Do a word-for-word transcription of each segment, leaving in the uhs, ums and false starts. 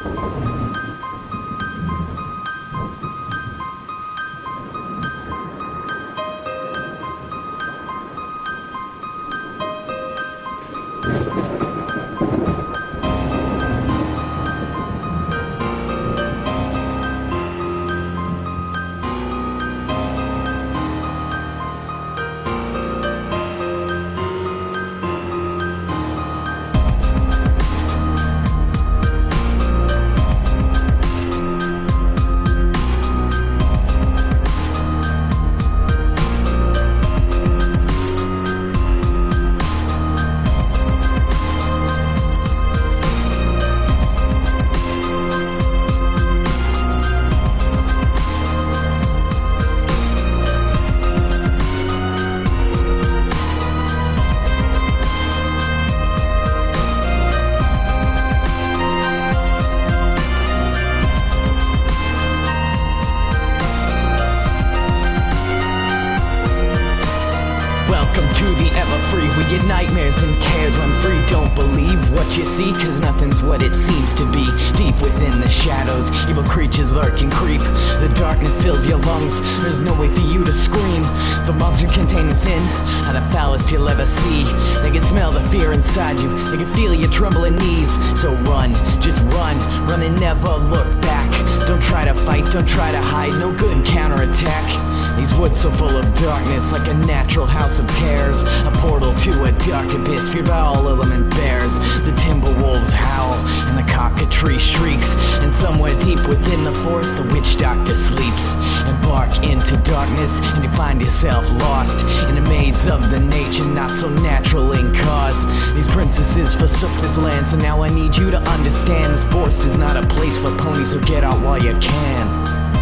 Where your nightmares and cares run free. Don't believe what you see, cause nothing's what it seems to be. Deep within the shadows, evil creatures lurk and creep. The darkness fills your lungs, there's no way for you to scream. The monster contained within are the foulest you'll ever see. They can smell the fear inside you, they can feel your trembling knees. So run, just run, run and never look back. Don't try to fight, don't try to hide, no good counterattack. These woods so full of darkness, like a natural house of terrors. A portal to a dark abyss, feared by all element bears. The timber wolves howl, and the cockatrice shrieks. And somewhere deep within the forest, the witch doctor sleeps. Embark into darkness, and you find yourself lost in a maze of the nature not so natural in cause. These princesses forsook this land, so now I need you to understand. This forest is not a place for ponies, so get out while you can.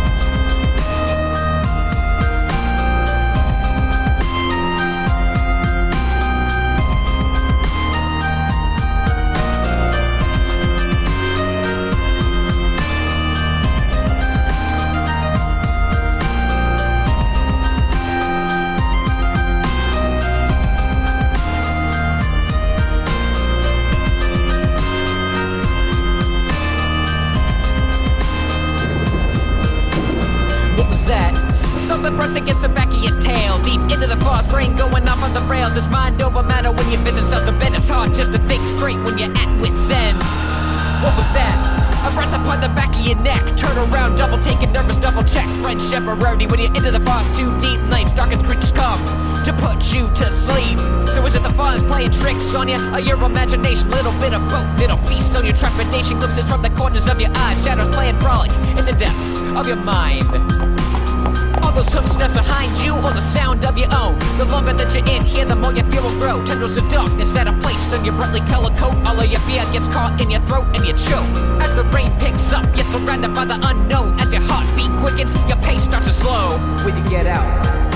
Something pressed against the back of your tail. Deep into the forest, brain going off on the rails. It's mind over matter when your vision starts to bend. It's hard just to think straight when you're at wit's end. What was that? A breath upon the back of your neck. Turn around, double take it, nervous, double check. Friendship or rowdy when you're into the forest too deep. Night's darkest creatures come to put you to sleep. So is it the forest playing tricks on you, or your imagination? Little bit of both, it'll feast on your trepidation. Glimpses from the corners of your eyes, shadows playing frolic in the depths of your mind. All those footsteps behind you, or the sound of your own. The longer that you're in here, the more your fear will grow. Tendrils of darkness at a place on your brightly colored coat. All of your fear gets caught in your throat and you choke. As the rain picks up, you're surrounded by the unknown. As your heartbeat quickens, your pace starts to slow. When you get out